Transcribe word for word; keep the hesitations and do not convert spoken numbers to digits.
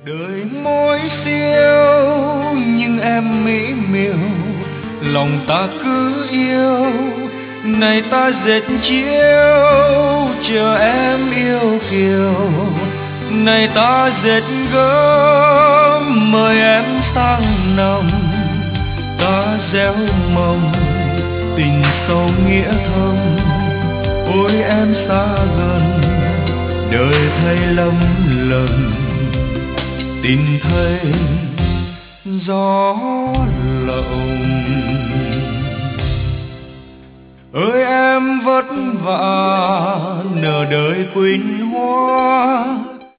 Đời môi siêu nhưng em mỹ miều, lòng ta cứ yêu. Này ta dệt chiếu chờ em yêu kiều, này ta dệt gấm mời em sang nằm. Ta gieo mầm tình sâu nghĩa thâm, ôi em xa gần đời thay lầm lầm. Tình thay gió lộng, ơi em vất vả nở đời quỳnh hoa.